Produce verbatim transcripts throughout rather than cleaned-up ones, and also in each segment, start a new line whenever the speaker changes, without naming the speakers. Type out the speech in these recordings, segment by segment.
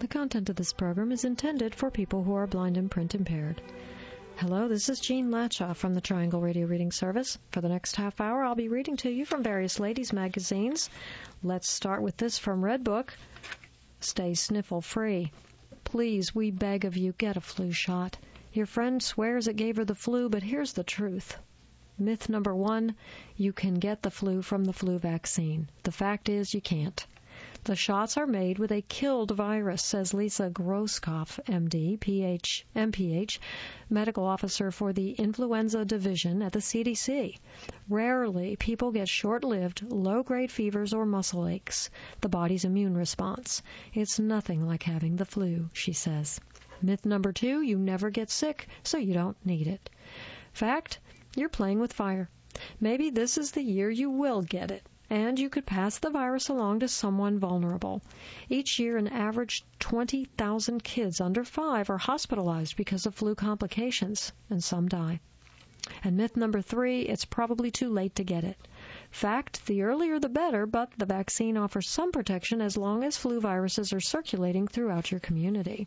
The content of this program is intended for people who are blind and print impaired. Hello, this is Jean Latshaw from the Triangle Radio Reading Service. For the next half hour, I'll be reading to you from various ladies' magazines. Let's start with this from Redbook. Stay sniffle-free. Please, we beg of you, get a flu shot. Your friend swears it gave her the flu, but here's the truth. Myth number one, you can get the flu from the flu vaccine. The fact is, you can't. The shots are made with a killed virus, says Lisa Groskopf, M D, P H, M P H, medical officer for the influenza division at the C D C. Rarely, people get short-lived, low-grade fevers or muscle aches, the body's immune response. It's nothing like having the flu, she says. Myth number two, you never get sick, so you don't need it. Fact, you're playing with fire. Maybe this is the year you will get it, and you could pass the virus along to someone vulnerable. Each year, an average twenty thousand kids under five are hospitalized because of flu complications, and some die. And myth number three, it's probably too late to get it. Fact, the earlier the better, but the vaccine offers some protection as long as flu viruses are circulating throughout your community.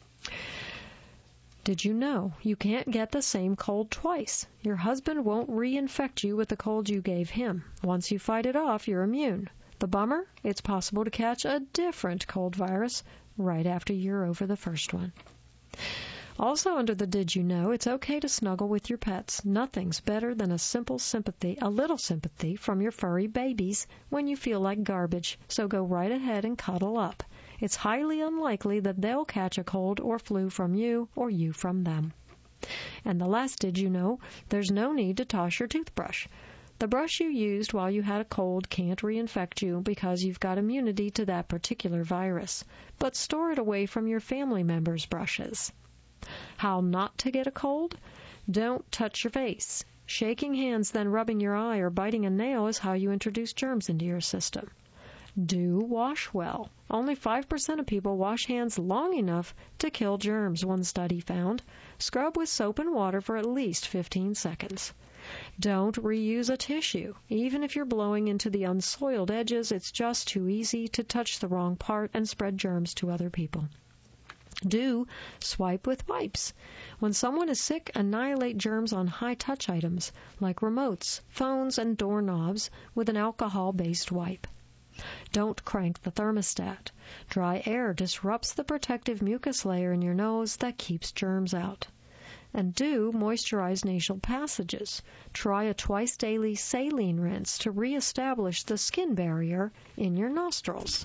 Did you know you can't get the same cold twice? Your husband won't reinfect you with the cold you gave him. Once you fight it off, you're immune. The bummer? It's possible to catch a different cold virus right after you're over the first one. Also under the did you know, it's okay to snuggle with your pets. Nothing's better than a simple sympathy, a little sympathy from your furry babies when you feel like garbage. So go right ahead and cuddle up. It's highly unlikely that they'll catch a cold or flu from you or you from them. And the last did you know, there's no need to toss your toothbrush. The brush you used while you had a cold can't reinfect you because you've got immunity to that particular virus. But store it away from your family members' brushes. How not to get a cold? Don't touch your face. Shaking hands, then rubbing your eye or biting a nail is how you introduce germs into your system. Do wash well. Only five percent of people wash hands long enough to kill germs, one study found. Scrub with soap and water for at least fifteen seconds. Don't reuse a tissue. Even if you're blowing into the unsoiled edges, it's just too easy to touch the wrong part and spread germs to other people. Do swipe with wipes. When someone is sick, annihilate germs on high-touch items like remotes, phones, and doorknobs with an alcohol-based wipe. Don't crank the thermostat. Dry air disrupts the protective mucus layer in your nose that keeps germs out. And do moisturize nasal passages. Try a twice-daily saline rinse to reestablish the skin barrier in your nostrils.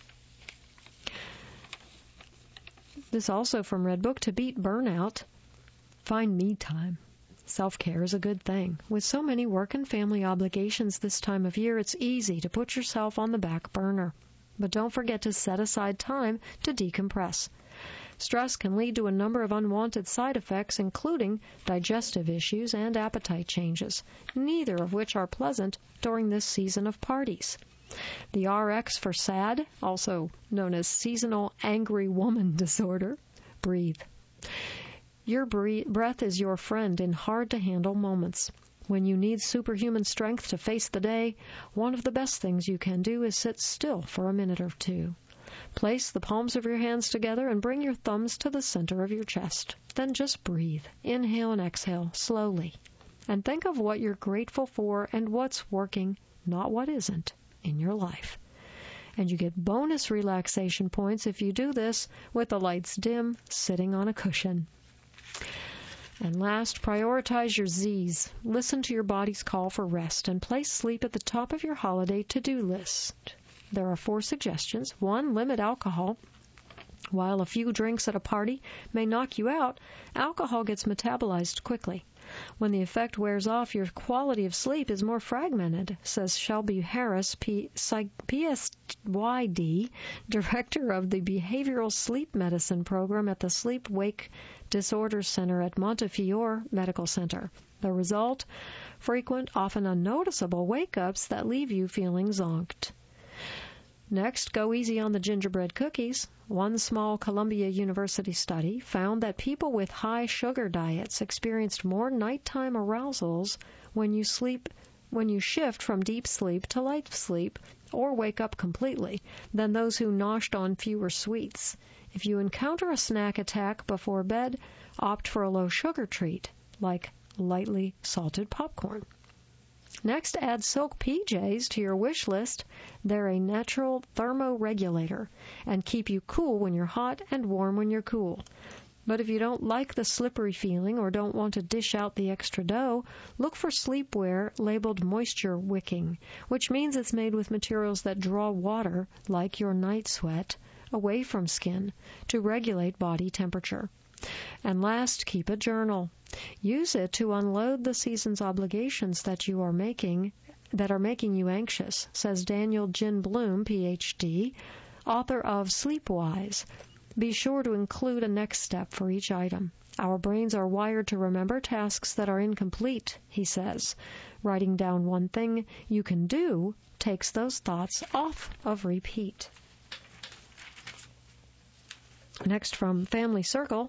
This also from Redbook, to beat burnout, find me time. Self-care is a good thing. With so many work and family obligations this time of year, it's easy to put yourself on the back burner. But don't forget to set aside time to decompress. Stress can lead to a number of unwanted side effects, including digestive issues and appetite changes, neither of which are pleasant during this season of parties. The R X for SAD, also known as Seasonal Angry Woman Disorder, breathe. Your breath is your friend in hard-to-handle moments. When you need superhuman strength to face the day, one of the best things you can do is sit still for a minute or two. Place the palms of your hands together and bring your thumbs to the center of your chest. Then just breathe. Inhale and exhale slowly. And think of what you're grateful for and what's working, not what isn't, in your life. And you get bonus relaxation points if you do this with the lights dim, sitting on a cushion. And last, prioritize your Z's. Listen to your body's call for rest and place sleep at the top of your holiday to-do list. There are four suggestions. One, limit alcohol. While a few drinks at a party may knock you out, alcohol gets metabolized quickly. When the effect wears off, your quality of sleep is more fragmented, says Shelby Harris, P S Y D, director of the Behavioral Sleep Medicine Program at the Sleep-Wake Disorders Center at Montefiore Medical Center. The result? Frequent, often unnoticeable wake-ups that leave you feeling zonked. Next, go easy on the gingerbread cookies. One small Columbia University study found that people with high sugar diets experienced more nighttime arousals when you sleep, when you shift from deep sleep to light sleep or wake up completely than those who noshed on fewer sweets. If you encounter a snack attack before bed, opt for a low-sugar treat, like lightly salted popcorn. Next, add silk P Js to your wish list. They're a natural thermoregulator and keep you cool when you're hot and warm when you're cool. But if you don't like the slippery feeling or don't want to dish out the extra dough, look for sleepwear labeled moisture wicking, which means it's made with materials that draw water, like your night sweat, away from skin to regulate body temperature. And last, keep a journal. Use it to unload the season's obligations that you are making, that are making you anxious, says Daniel Gin Bloom, P H D, author of Sleepwise. Be sure to include a next step for each item. Our brains are wired to remember tasks that are incomplete, he says. Writing down one thing you can do takes those thoughts off of repeat. Next from Family Circle.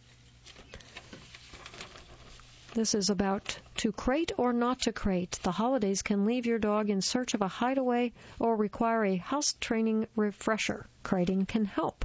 This is about to crate or not to crate. The holidays can leave your dog in search of a hideaway or require a house training refresher. Crating can help.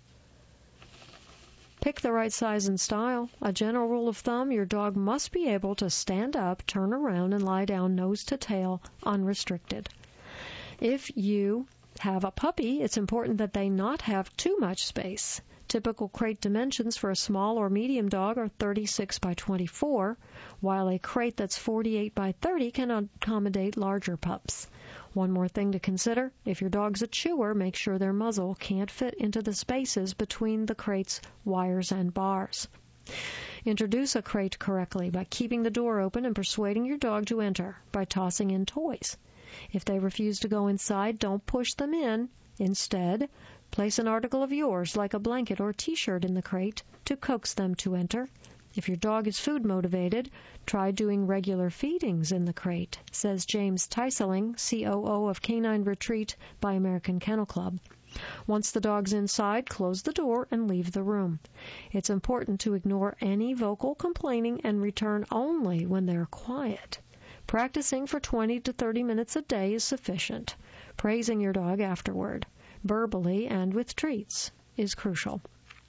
Pick the right size and style. A general rule of thumb, your dog must be able to stand up, turn around, and lie down nose to tail unrestricted. If you have a puppy, it's important that they not have too much space. Typical crate dimensions for a small or medium dog are thirty-six by twenty-four, while a crate that's forty-eight by thirty can accommodate larger pups. One more thing to consider, if your dog's a chewer, make sure their muzzle can't fit into the spaces between the crate's wires and bars. Introduce a crate correctly by keeping the door open and persuading your dog to enter by tossing in toys. If they refuse to go inside, don't push them in. Instead, place an article of yours, like a blanket or t-shirt, in the crate to coax them to enter. If your dog is food motivated, try doing regular feedings in the crate, says James Teiseling, C O O of Canine Retreat by American Kennel Club. Once the dog's inside, close the door and leave the room. It's important to ignore any vocal complaining and return only when they're quiet. Practicing for twenty to thirty minutes a day is sufficient. Praising your dog afterward, verbally and with treats, is crucial.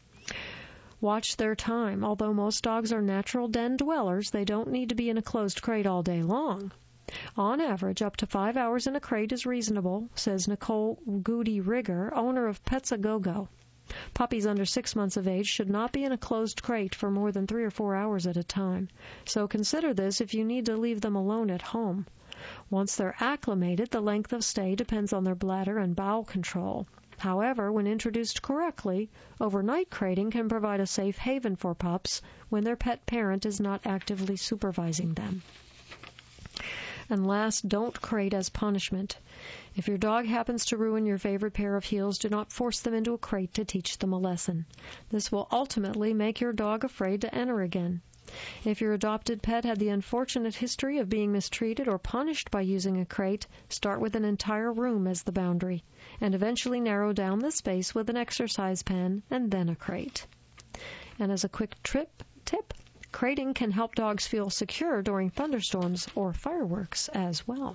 Watch their time. Although most dogs are natural den dwellers, they don't need to be in a closed crate all day long. On average, up to five hours in a crate is reasonable, says Nicole Goody-Rigger, owner of Pets A Go-Go. Puppies under six months of age should not be in a closed crate for more than three or four hours at a time, so consider this if you need to leave them alone at home. Once they're acclimated, the length of stay depends on their bladder and bowel control. However, when introduced correctly, overnight crating can provide a safe haven for pups when their pet parent is not actively supervising them. And last, don't crate as punishment. If your dog happens to ruin your favorite pair of heels, do not force them into a crate to teach them a lesson. This will ultimately make your dog afraid to enter again. If your adopted pet had the unfortunate history of being mistreated or punished by using a crate, start with an entire room as the boundary, and eventually narrow down the space with an exercise pen and then a crate. And as a quick trip tip, crating can help dogs feel secure during thunderstorms or fireworks as well.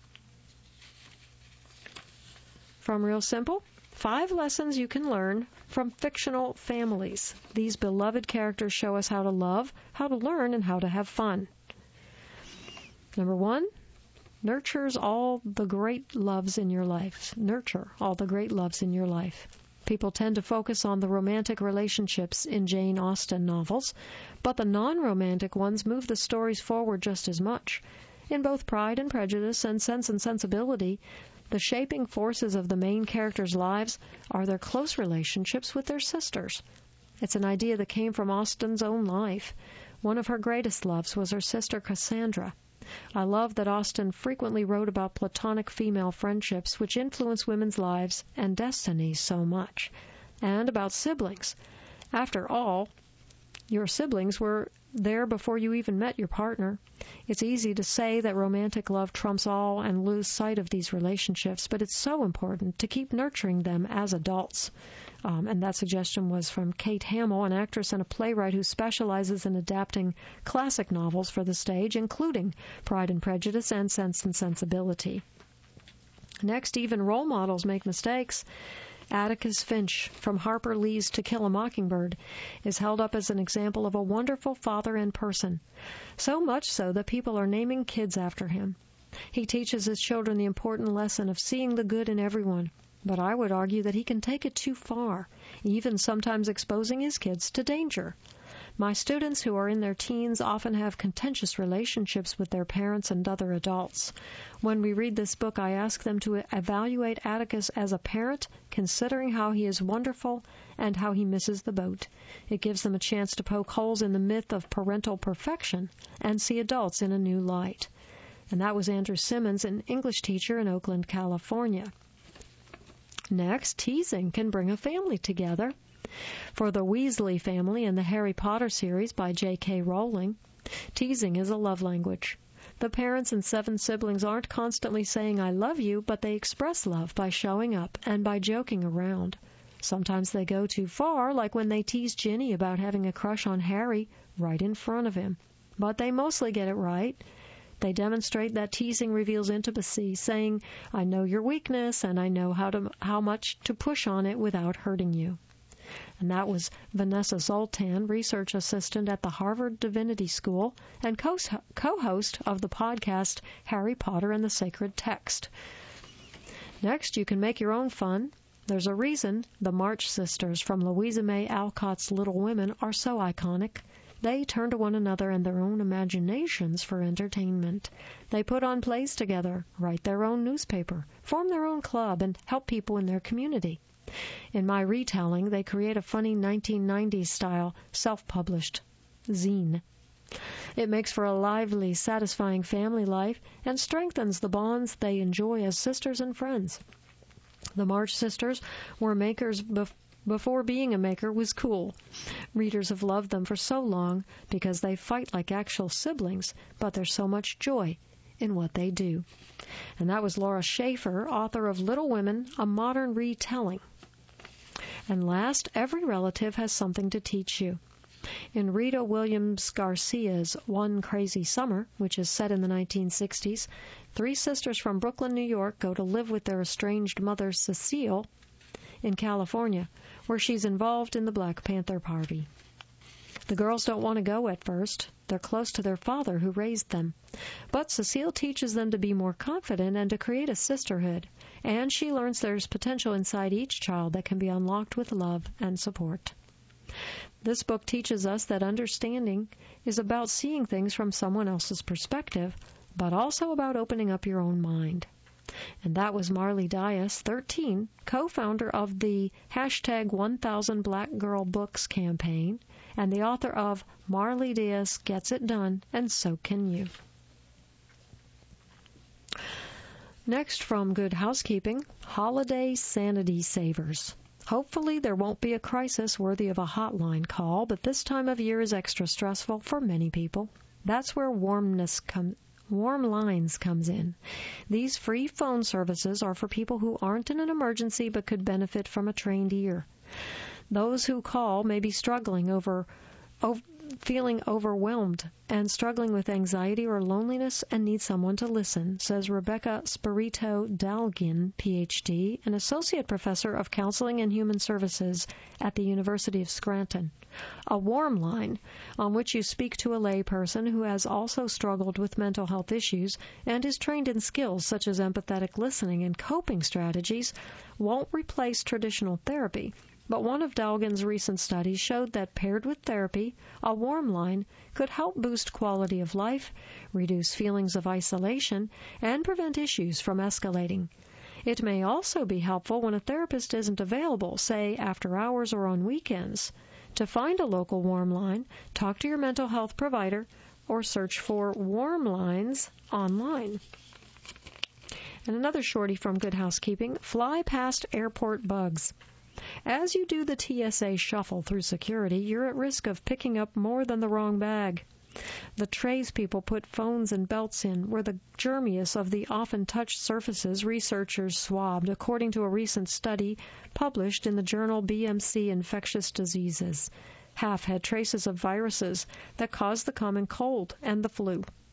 From Real Simple, five lessons you can learn from fictional families. These beloved characters show us how to love, how to learn, and how to have fun. Number one, nurtures all the great loves in your life. Nurture all the great loves in your life. People tend to focus on the romantic relationships in Jane Austen novels, but the non-romantic ones move the stories forward just as much. In both Pride and Prejudice and Sense and Sensibility, the shaping forces of the main characters' lives are their close relationships with their sisters. It's an idea that came from Austen's own life. One of her greatest loves was her sister Cassandra. I love that Austen frequently wrote about platonic female friendships which influence women's lives and destinies so much, and about siblings. After all, your siblings were there before you even met your partner. It's easy to say that romantic love trumps all and lose sight of these relationships, but it's so important to keep nurturing them as adults. Um, and that suggestion was from Kate Hamill, an actress and a playwright who specializes in adapting classic novels for the stage, including Pride and Prejudice and Sense and Sensibility. Next, even role models make mistakes. Atticus Finch, from Harper Lee's To Kill a Mockingbird, is held up as an example of a wonderful father and person, so much so that people are naming kids after him. He teaches his children the important lesson of seeing the good in everyone, but I would argue that he can take it too far, even sometimes exposing his kids to danger. My students who are in their teens often have contentious relationships with their parents and other adults. When we read this book, I ask them to evaluate Atticus as a parent, considering how he is wonderful and how he misses the boat. It gives them a chance to poke holes in the myth of parental perfection and see adults in a new light. And that was Andrew Simmons, an English teacher in Oakland, California. Next, teasing can bring a family together. For the Weasley family in the Harry Potter series by J K Rowling, teasing is a love language. The parents and seven siblings aren't constantly saying, "I love you," but they express love by showing up and by joking around. Sometimes they go too far, like when they tease Ginny about having a crush on Harry right in front of him. But they mostly get it right. They demonstrate that teasing reveals intimacy, saying, "I know your weakness, and I know how to how much to push on it without hurting you." And that was Vanessa Zoltan, research assistant at the Harvard Divinity School and co-host of the podcast Harry Potter and the Sacred Text. Next, you can make your own fun. There's a reason the March Sisters from Louisa May Alcott's Little Women are so iconic. They turn to one another and their own imaginations for entertainment. They put on plays together, write their own newspaper, form their own club, and help people in their community. In my retelling, they create a funny nineteen nineties-style, self-published zine. It makes for a lively, satisfying family life and strengthens the bonds they enjoy as sisters and friends. The March Sisters were makers bef- before being a maker was cool. Readers have loved them for so long because they fight like actual siblings, but there's so much joy in what they do. And that was Laura Schaefer, author of Little Women, a modern retelling. And last, every relative has something to teach you. In Rita Williams Garcia's One Crazy Summer, which is set in the nineteen sixties, three sisters from Brooklyn, New York go to live with their estranged mother, Cecile, in California, where she's involved in the Black Panther Party. The girls don't want to go at first. They're close to their father who raised them. But Cecile teaches them to be more confident and to create a sisterhood. And she learns there's potential inside each child that can be unlocked with love and support. This book teaches us that understanding is about seeing things from someone else's perspective, but also about opening up your own mind. And that was Marley Dias, thirteen, co-founder of the hashtag one thousand Black Girl Books campaign, and the author of Marley Dias Gets It Done, and So Can You. Next, from Good Housekeeping, Holiday Sanity Savers. Hopefully there won't be a crisis worthy of a hotline call, but this time of year is extra stressful for many people. That's where warmness comes Warm Lines comes in. These free phone services are for people who aren't in an emergency but could benefit from a trained ear. Those who call may be struggling over, over feeling overwhelmed and struggling with anxiety or loneliness and need someone to listen, says Rebecca Spirito Dalgin, P H D, an associate professor of counseling and human services at the University of Scranton. A warm line on which you speak to a lay person who has also struggled with mental health issues and is trained in skills such as empathetic listening and coping strategies won't replace traditional therapy. But one of Dalgin's recent studies showed that paired with therapy, a warm line could help boost quality of life, reduce feelings of isolation, and prevent issues from escalating. It may also be helpful when a therapist isn't available, say after hours or on weekends. To find a local warm line, talk to your mental health provider or search for Warm Lines online. And another shorty from Good Housekeeping, Fly Past Airport Bugs. As you do the T S A shuffle through security, you're at risk of picking up more than the wrong bag. The trays people put phones and belts in were the germiest of the often touched surfaces researchers swabbed, according to a recent study published in the journal B M C Infectious Diseases. Half had traces of viruses that cause the common cold and the flu.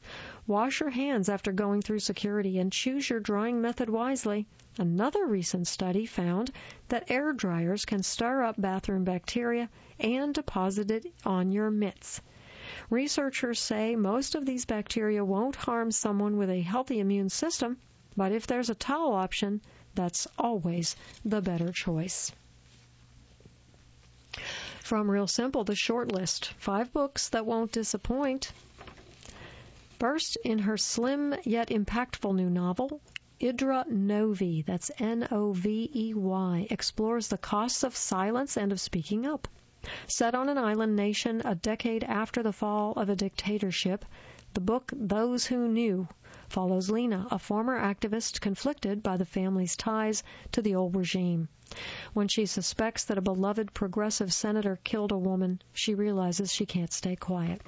Wash your hands after going through security and choose your drying method wisely. Another recent study found that air dryers can stir up bathroom bacteria and deposit it on your mitts. Researchers say most of these bacteria won't harm someone with a healthy immune system, but if there's a towel option, that's always the better choice. From Real Simple, the short list, five books that won't disappoint. First, in her slim yet impactful new novel, Idra Novey, that's N O V E Y, explores the costs of silence and of speaking up. Set on an island nation a decade after the fall of a dictatorship, the book Those Who Knew follows Lena, a former activist conflicted by the family's ties to the old regime. When she suspects that a beloved progressive senator killed a woman, she realizes she can't stay quiet.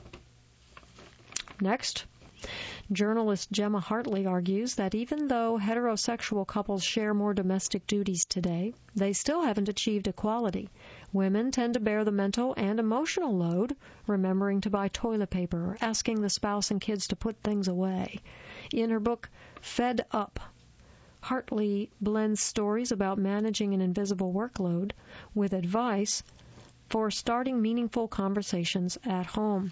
Next, journalist Gemma Hartley argues that even though heterosexual couples share more domestic duties today, they still haven't achieved equality. Women tend to bear the mental and emotional load, remembering to buy toilet paper or asking the spouse and kids to put things away. In her book, Fed Up, Hartley blends stories about managing an invisible workload with advice for starting meaningful conversations at home.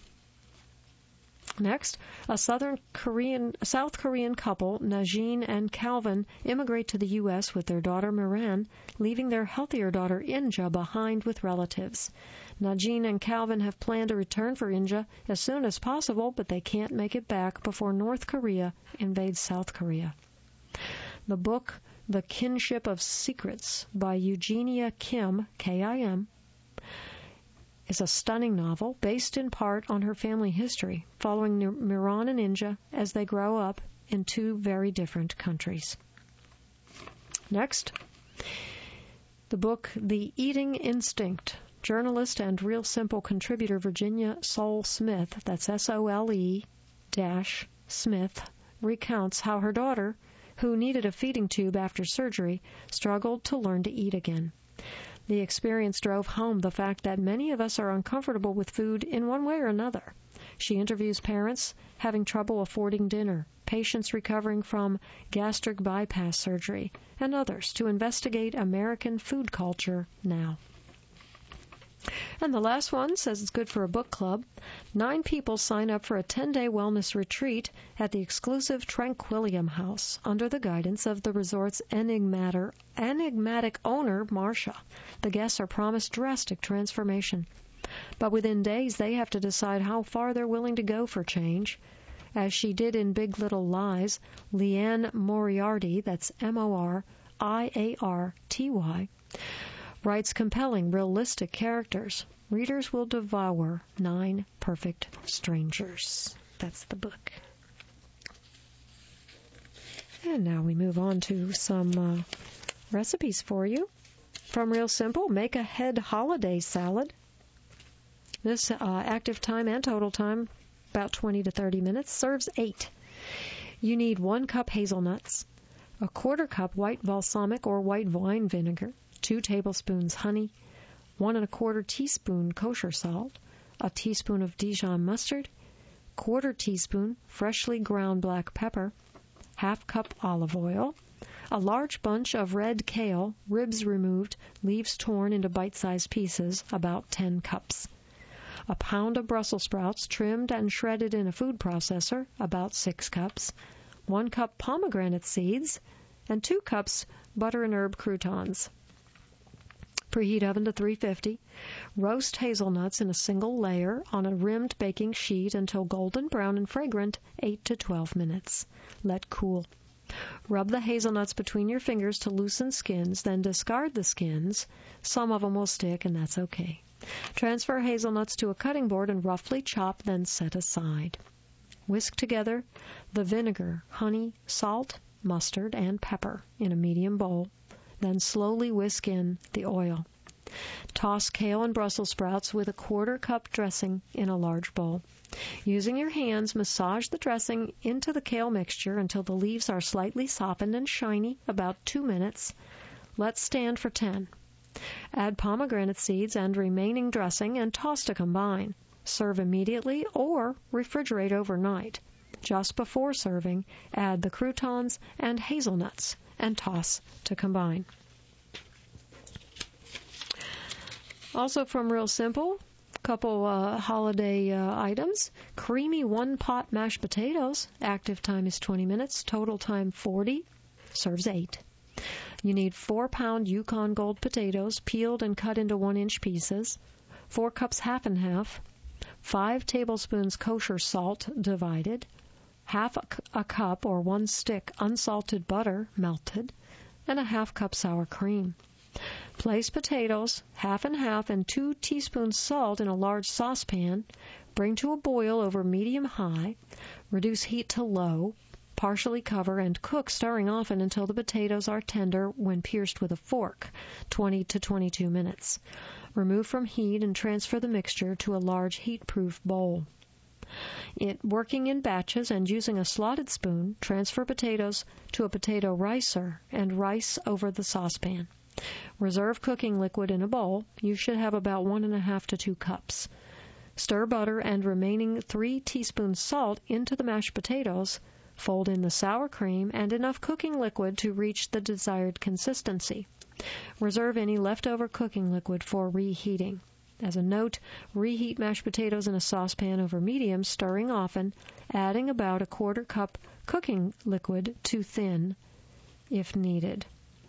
Next, a Southern Korean, South Korean couple, Najin and Calvin, immigrate to the U S with their daughter Miran, leaving their healthier daughter Inja behind with relatives. Najin and Calvin have planned to return for Inja as soon as possible, but they can't make it back before North Korea invades South Korea. The book, The Kinship of Secrets, by Eugenia Kim, K I M, is a stunning novel based in part on her family history, following Miran and Inja as they grow up in two very different countries. Next, the book The Eating Instinct. Journalist and Real Simple contributor Virginia Sole Smith, that's S O L E dash Smith, recounts how her daughter, who needed a feeding tube after surgery, struggled to learn to eat again. The experience drove home the fact that many of us are uncomfortable with food in one way or another. She interviews parents having trouble affording dinner, patients recovering from gastric bypass surgery, and others to investigate American food culture now. And the last one says it's good for a book club. Nine people sign up for a ten-day wellness retreat at the exclusive Tranquillium House under the guidance of the resort's enigmatic, enigmatic owner, Marcia. The guests are promised drastic transformation. But within days, they have to decide how far they're willing to go for change. As she did in Big Little Lies, Leanne Moriarty, that's M O R I A R T Y, writes compelling, realistic characters. Readers will devour Nine Perfect Strangers. That's the book. And now we move on to some uh, recipes for you. From Real Simple, make a head holiday salad. This uh, active time and total time, about twenty to thirty minutes, serves eight. You need one cup hazelnuts, a quarter cup white balsamic or white wine vinegar, two tablespoons honey, one and a quarter teaspoon kosher salt, a teaspoon of Dijon mustard, quarter teaspoon freshly ground black pepper, half cup olive oil, a large bunch of red kale, ribs removed, leaves torn into bite-sized pieces, about ten cups, a pound of Brussels sprouts trimmed and shredded in a food processor, about six cups, one cup pomegranate seeds, and two cups butter and herb croutons. Preheat oven to three fifty. Roast hazelnuts in a single layer on a rimmed baking sheet until golden brown and fragrant, eight to twelve minutes. Let cool. Rub the hazelnuts between your fingers to loosen skins, then discard the skins. Some of them will stick, and that's okay. Transfer hazelnuts to a cutting board and roughly chop, then set aside. Whisk together the vinegar, honey, salt, mustard, and pepper in a medium bowl. Then slowly whisk in the oil. Toss kale and Brussels sprouts with a quarter cup dressing in a large bowl. Using your hands, massage the dressing into the kale mixture until the leaves are slightly softened and shiny, about two minutes. Let stand for ten. Add pomegranate seeds and remaining dressing and toss to combine. Serve immediately or refrigerate overnight. Just before serving, add the croutons and hazelnuts and toss to combine. Also from Real Simple, couple uh, holiday uh, items. Creamy one-pot mashed potatoes. Active time is twenty minutes. Total time forty. Serves eight. You need four-pound Yukon Gold potatoes, peeled and cut into one-inch pieces. Four cups half and half. Five tablespoons kosher salt divided. Half a, a cup or one stick unsalted butter melted. And a half cup sour cream. Place potatoes, half and half, and two teaspoons salt in a large saucepan. Bring to a boil over medium-high. Reduce heat to low. Partially cover and cook, stirring often until the potatoes are tender when pierced with a fork, twenty to twenty-two minutes. Remove from heat and transfer the mixture to a large heat-proof bowl. It, working in batches and using a slotted spoon, transfer potatoes to a potato ricer and rice over the saucepan. Reserve cooking liquid in a bowl. You should have about one and a half to two cups. Stir butter and remaining three teaspoons salt into the mashed potatoes. Fold in the sour cream and enough cooking liquid to reach the desired consistency. Reserve any leftover cooking liquid for reheating. As a note, reheat mashed potatoes in a saucepan over medium, stirring often, adding about a quarter cup cooking liquid to thin if needed.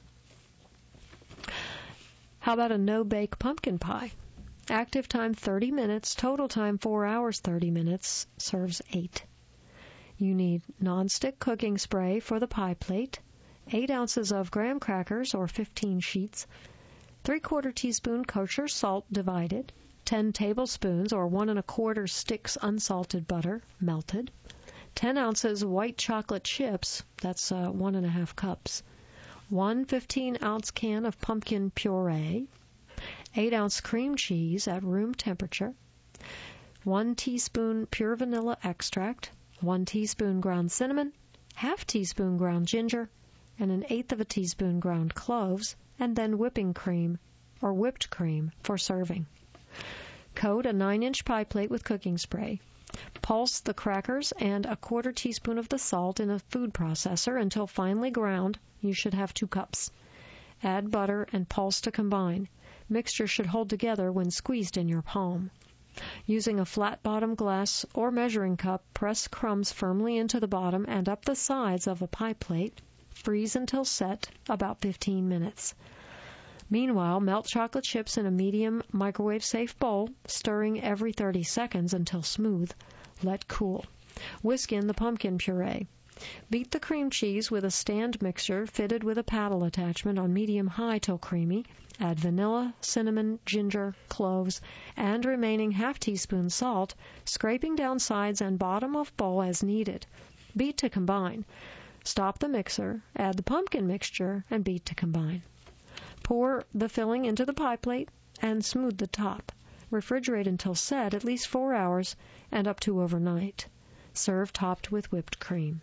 How about a no-bake pumpkin pie? Active time thirty minutes, total time four hours thirty minutes, serves eight. You need nonstick cooking spray for the pie plate, eight ounces of graham crackers or fifteen sheets, three-quarter teaspoon kosher salt divided, ten tablespoons or one and a quarter sticks unsalted butter melted, ten ounces white chocolate chips, that's uh, one and a half cups, one fifteen-ounce can of pumpkin puree, eight ounce cream cheese at room temperature, one teaspoon pure vanilla extract, one teaspoon ground cinnamon, half teaspoon ground ginger, and an eighth of a teaspoon ground cloves, and then whipping cream or whipped cream for serving. Coat a nine-inch pie plate with cooking spray. Pulse the crackers and a quarter teaspoon of the salt in a food processor until finely ground. You should have two cups. Add butter and pulse to combine. Mixture should hold together when squeezed in your palm. Using a flat-bottom glass or measuring cup, press crumbs firmly into the bottom and up the sides of a pie plate. Freeze until set, about fifteen minutes. Meanwhile, melt chocolate chips in a medium microwave-safe bowl, stirring every thirty seconds until smooth. Let cool. Whisk in the pumpkin puree. Beat the cream cheese with a stand mixer fitted with a paddle attachment on medium-high till creamy. Add vanilla, cinnamon, ginger, cloves, and remaining half teaspoon salt, scraping down sides and bottom of bowl as needed. Beat to combine. Stop the mixer, add the pumpkin mixture, and beat to combine. Pour the filling into the pie plate and smooth the top. Refrigerate until set, at least four hours, and up to overnight. Serve topped with whipped cream.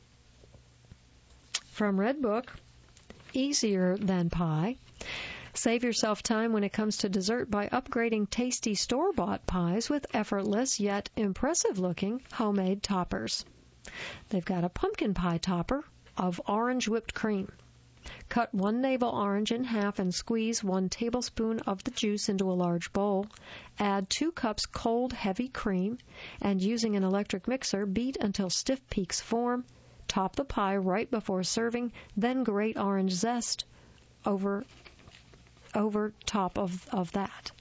From Red Book, Easier Than Pie. Save yourself time when it comes to dessert by upgrading tasty store-bought pies with effortless yet impressive-looking homemade toppers. They've got a pumpkin pie topper of orange whipped cream. Cut one navel orange in half and squeeze one tablespoon of the juice into a large bowl. Add two cups cold, heavy cream, and using an electric mixer, beat until stiff peaks form. Top the pie right before serving, then grate orange zest over over top of, of that.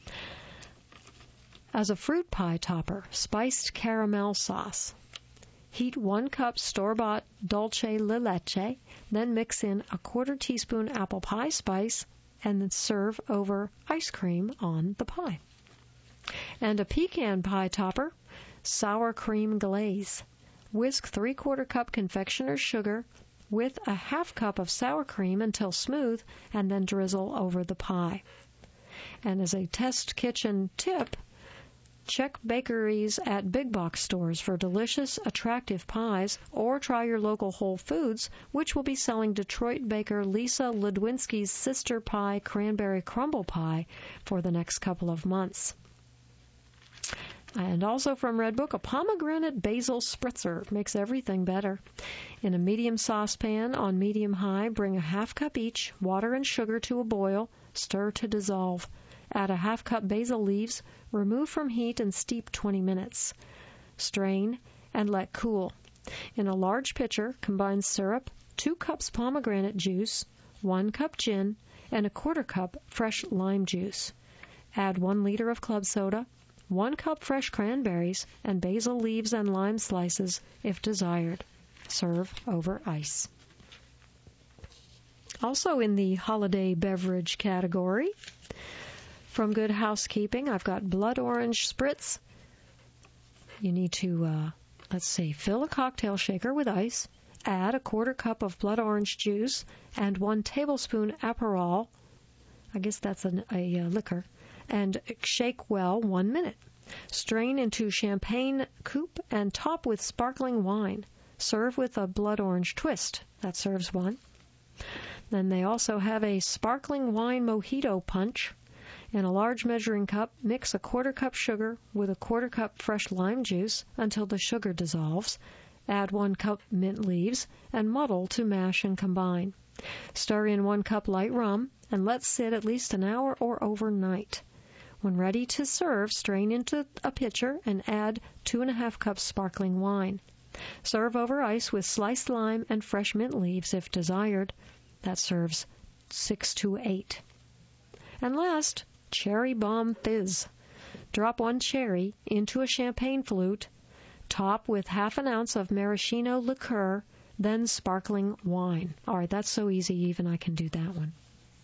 As a fruit pie topper, spiced caramel sauce. Heat one cup store-bought dulce de leche, then mix in a quarter teaspoon apple pie spice, and then serve over ice cream on the pie. And a pecan pie topper, sour cream glaze. Whisk three-quarter cup confectioner's sugar with a half cup of sour cream until smooth, and then drizzle over the pie. And as a test kitchen tip, check bakeries at big box stores for delicious, attractive pies, or try your local Whole Foods, which will be selling Detroit baker Lisa Ludwinski's Sister Pie Cranberry Crumble Pie for the next couple of months. And also from Redbook, a pomegranate basil spritzer makes everything better. In a medium saucepan on medium-high, bring a half cup each, water and sugar to a boil, stir to dissolve. Add a half cup basil leaves, remove from heat and steep twenty minutes. Strain and let cool. In a large pitcher, combine syrup, two cups pomegranate juice, one cup gin, and a quarter cup fresh lime juice. Add one liter of club soda, one cup fresh cranberries, and basil leaves and lime slices if desired. Serve over ice. Also in the holiday beverage category, from Good Housekeeping, I've got blood orange spritz. You need to, uh, let's see, fill a cocktail shaker with ice, add a quarter cup of blood orange juice, and one tablespoon Aperol, I guess that's an, a uh, liquor, and shake well one minute. Strain into champagne coupe and top with sparkling wine. Serve with a blood orange twist. That serves one. Then they also have a sparkling wine mojito punch. In a large measuring cup, mix a quarter cup sugar with a quarter cup fresh lime juice until the sugar dissolves. Add one cup mint leaves and muddle to mash and combine. Stir in one cup light rum and let sit at least an hour or overnight. When ready to serve, strain into a pitcher and add two and a half cups sparkling wine. Serve over ice with sliced lime and fresh mint leaves if desired. That serves six to eight. And last, Cherry Bomb Fizz. Drop one cherry into a champagne flute, top with half an ounce of maraschino liqueur, then sparkling wine. All right, that's so easy, even I can do that one.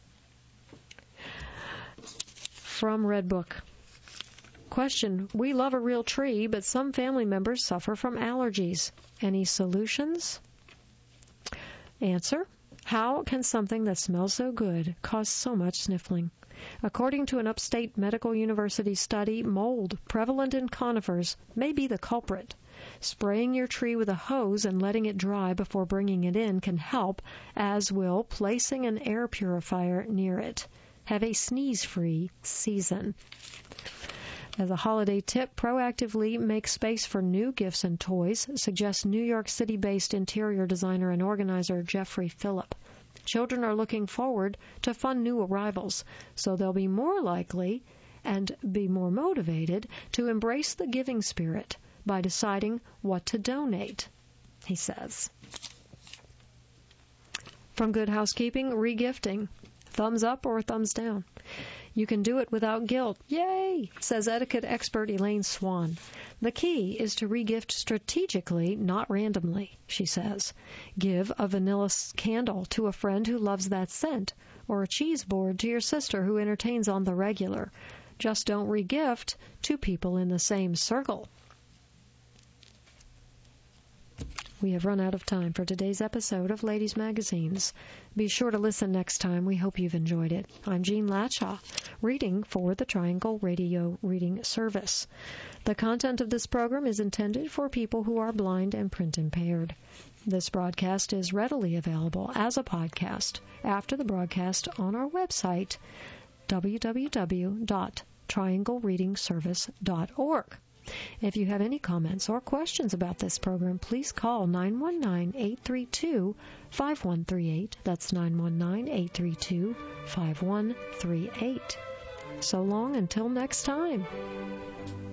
From Redbook. Question: we love a real tree, but some family members suffer from allergies. Any solutions? Answer: how can something that smells so good cause so much sniffling? According to an upstate medical university study, mold prevalent in conifers may be the culprit. Spraying your tree with a hose and letting it dry before bringing it in can help, as will placing an air purifier near it. Have a sneeze-free season. As a holiday tip, proactively make space for new gifts and toys, suggests New York City-based interior designer and organizer Jeffrey Phillip. Children are looking forward to fun new arrivals, so they'll be more likely and be more motivated to embrace the giving spirit by deciding what to donate, he says. From Good Housekeeping, regifting. Thumbs up or thumbs down? You can do it without guilt. Yay! Says etiquette expert Elaine Swan. The key is to regift strategically, not randomly, she says. Give a vanilla candle to a friend who loves that scent, or a cheese board to your sister who entertains on the regular. Just don't regift to people in the same circle. We have run out of time for today's episode of Ladies Magazines. Be sure to listen next time. We hope you've enjoyed it. I'm Jean Latshaw, reading for the Triangle Radio Reading Service. The content of this program is intended for people who are blind and print impaired. This broadcast is readily available as a podcast after the broadcast on our website, w w w dot triangle reading service dot org. If you have any comments or questions about this program, please call nine one nine, eight three two, five one three eight. That's nine one nine, eight three two, five one three eight. So long until next time.